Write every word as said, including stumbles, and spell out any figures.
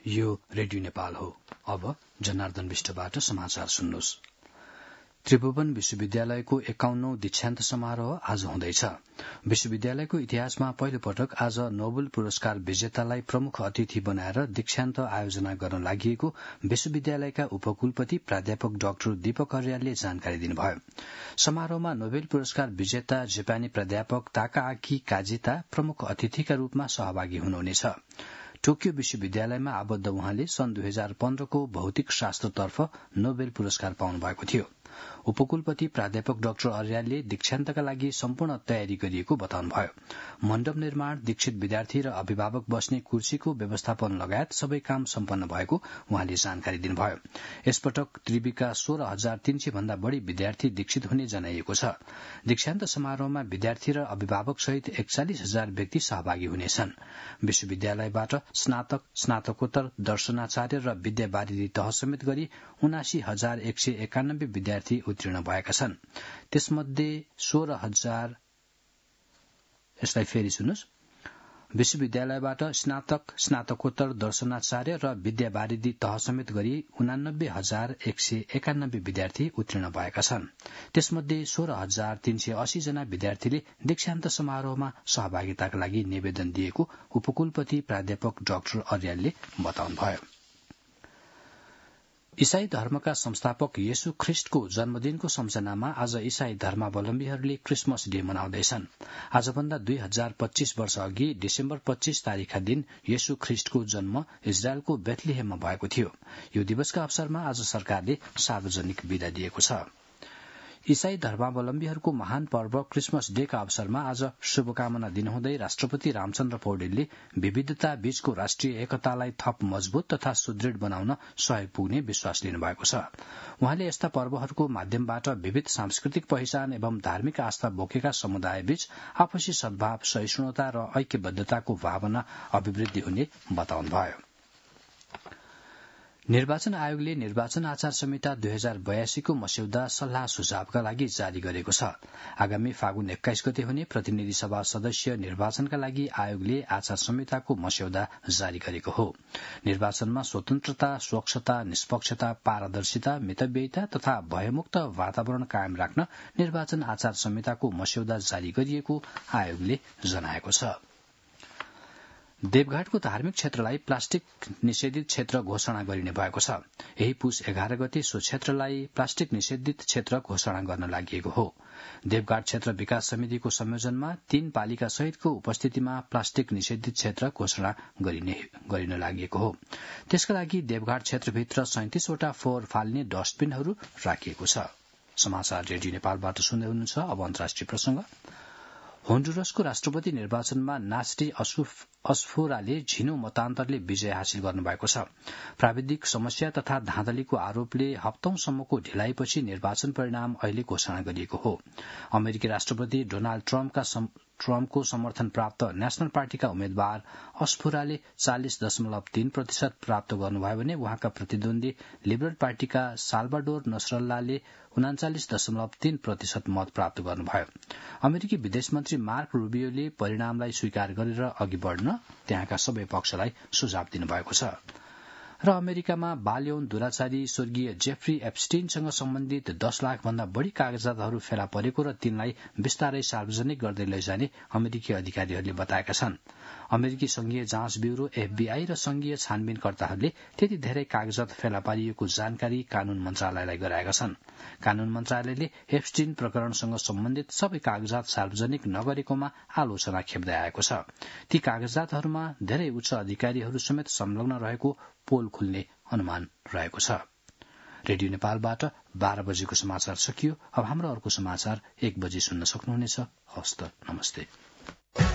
यो रेडियो नेपाल हो। अब जनार्दन विष्टबाट समाचार सुन्नुहोस्। त्रिभुवन विश्वविद्यालयको एकाउन्नौ दीक्षान्त समारोह आज हुँदैछ। विश्वविद्यालयको इतिहासमा पहिलो पटक आज नोबेल पुरस्कार विजेतालाई प्रमुख अतिथि बनाएर दीक्षान्त आयोजना गर्न लागि विश्वविद्यालयका उपकुलपति प्राध्यापक डाक्टर दीपक अर्यालले जानकारी दिनुभयो। समारोहमा नोबेल पुरस्कार विजेता जापानी प्राध्यापक ताकाआकी काजिता प्रमुख अतिथिका रूपमा सहभागी हुनुहुनेछ। टोकियो विश्वविद्यालयमा आबद्ध उहाँले सन् दुई हजार पन्ध्रको भौतिक शास्त्रतर्फ नोबेल पुरस्कार पाउनु भएको थियो। उपकुलपति प्राध्यापक डाक्टर अर्यालले दीक्षान्तका लागि सम्पूर्ण तयारी गरिएको बताउनुभयो। मण्डप निर्माण, दीक्षित विद्यार्थी र अभिभावक बस्ने कुर्सीको व्यवस्थापन लगायत सबै काम सम्पन्न भएको उहाँले जानकारी दिनुभयो। यसपटक त्रिविका सोह्र हजार तीन सय भन्दा बढ़ी विद्यार्थी दीक्षित हुने जनाइएको छ। दीक्षान्त समारोहमा विद्यार्थी र अभिभावक सहित एकचालिस हजार व्यक्ति सहभागी हुनेछन्। विश्वविद्यालयबाट स्नातक, स्नातकोत्तर, दर्शनाचार्य र विद्यावारिधि तह समेत गरी उनासी हजार एक सय एकानब्बे विद्यार्थी उत्तीर्ण भएका छन्। त्यसमध्ये सोह्र हजार यसलाई फेरि सुन्नुहोस् विश्वविद्यालयबाट स्नातक, स्नातकोत्तर, दर्शनाचार्य र विद्यावारिधि तह समेत गरी उनानब्बे हजार एक सय एकानब्बे विद्यार्थी उत्तीर्ण भएका छन्। त्यसमध्ये सोह्र हजार तीन सय अस्सी जना विद्यार्थीले दीक्षान्त समारोहमा सहभागिताका लागि निवेदन दिएको उपकुलपति प्राध्यापक डाक्टर अर्यालले बताउनुभयो। ईसाई धर्मका संस्थापक येशू ख्रिष्टको जन्मदिनको सम्झनामा आज ईसाई धर्मावलम्बीहरूले क्रिसमस डे मनाउँदैछन्। आजभन्दा दुई हजार पच्चीस वर्ष अघि डिसेम्बर पच्चीस तारीकका दिन येशू ख्रिष्टको जन्म इजरायलको बेथलेहेममा भएको थियो। यो दिवसका अवसरमा आज सरकारले सार्वजनिक विदा दिएको छ। ईसाई धर्मावलम्बीहरूको महान पर्व क्रिसमस डेका अवसरमा आज शुभकामना दिनुहुँदै राष्ट्रपति रामचन्द्र पौडेलले विविधता बीचको राष्ट्रिय एकतालाई थप मजबूत तथा सुदृढ़ बनाउन सहयोग पुग्ने विश्वास लिनुभएको छ। उहाँले यस्ता पर्वहरूको माध्यमबाट विविध सांस्कृतिक पहिचान एवं धार्मिक आस्था बोकेका समुदाय बीच आपसी सद्भाव, सहिष्णुता र ऐक्यबद्धताको भावना अभिवृद्धि हुने बताउनुभयो। निर्वाचन आयोगले निर्वाचन आचार संहिता दुई हजार बयासीको मस्यौदा सल्लाह सुझावका लागि जारी गरेको छ। आगामी फागुन एक्काइस गते हुने प्रतिनिधि सभा सदस्य निर्वाचनका लागि आयोगले आचार संहिताको मस्यौदा जारी गरेको हो। निर्वाचनमा स्वतन्त्रता, स्वच्छता, निष्पक्षता, पारदर्शिता, मितव्ययिता तथा भयमुक्त वातावरण कायम राख्न निर्वाचन आचार संहिताको मस्यौदा जारी गरिएको आयोगले जनाएको छ। देवघाटको धार्मिक क्षेत्रलाई प्लास्टिक निषेधित क्षेत्र घोषणा गरिने भएको छ। यही पुस एघार गते सो क्षेत्रलाई प्लास्टिक निषेधित क्षेत्र घोषणा गर्न लागि हो। देवघाट क्षेत्र विकास समितिको संयोजनमा तीन पालिका सहितको उपस्थितिमा प्लास्टिक निषेधित क्षेत्र घोषणा गरिने गरिन लागि हो। त्यसका लागि देवघाट क्षेत्रभित्र सैंतीसवटा फोहोर फाल्ने डस्टबिनहरू राखिएको छ। समाचार रेडियो नेपालबाट सुन्दै हुनुहुन्छ। अब अन्तर्राष्ट्रिय प्रसंग। होन्डुरसको राष्ट्रपति निर्वाचनमा नास्री अस्फोराले झिनो मतान्तरले विजय हासिल गर्नुभएको छ। प्राविधिक समस्या तथा धाँधलीको आरोपले हप्तौंसम्मको ढिलाइपछि निर्वाचन परिणाम अहिले घोषणा गरिएको हो। अमेरिकी राष्ट्रपति डोनाल्ड ट्रम्पका ट्रम्पको समर्थन प्राप्त नेशनल पार्टीका उम्मेद्वार अस्फोराले चालिस दशमलव तीन प्रतिशत प्राप्त गर्नुभयो भने उहाँका प्रतिद्वन्दी लिबरल पार्टीका साल्भाडोर नसरल्लाले उनाचालिस दशमलव तीन प्रतिशत मत प्राप्त गर्नुभयो। अमेरिकी विदेश मन्त्री मार्क रूबियोले परिणामलाई स्वीकार गरेर अघि बढ़न त्यहाँका सबै पक्षलाई सुझाव दिनुभएको छ। र अमेरिकामा बाल यौन दुराचारी स्वर्गीय जेफ्री एप्स्टीनसँग सम्बन्धित दस लाख भन्दा बढ़ी कागजातहरू फेला परेको र तिनलाई विस्तारै सार्वजनिक गर्दै लैजाने अमेरिकी अधिकारीहरूले बताएका छन्। अमेरिकी संघीय जाँच ब्यूरो एफबीआई र संघीय छानबिनकर्ताहरूले त्यति धेरै कागजात फेला पारिएको जानकारी कानून मन्त्रालयलाई गराएका छन्। कानून मन्त्रालयले एप्स्टीन प्रकरणसँग सम्बन्धित सबै कागजात सार्वजनिक नगरेकोमा आलोचना खेप्दै आएको छ। ती कागजातहरूमा धेरै उच्च अधिकारीहरू समेत संलग्न रहेको पोल खुल्ने अनुमान रहेको छ। रेडियो नेपालबाट बाह्र बजेको समाचार सकियो। अब हाम्रो अर्को समाचार एक बजे सुन्न सक्नुहुनेछ। हस्त नमस्ते।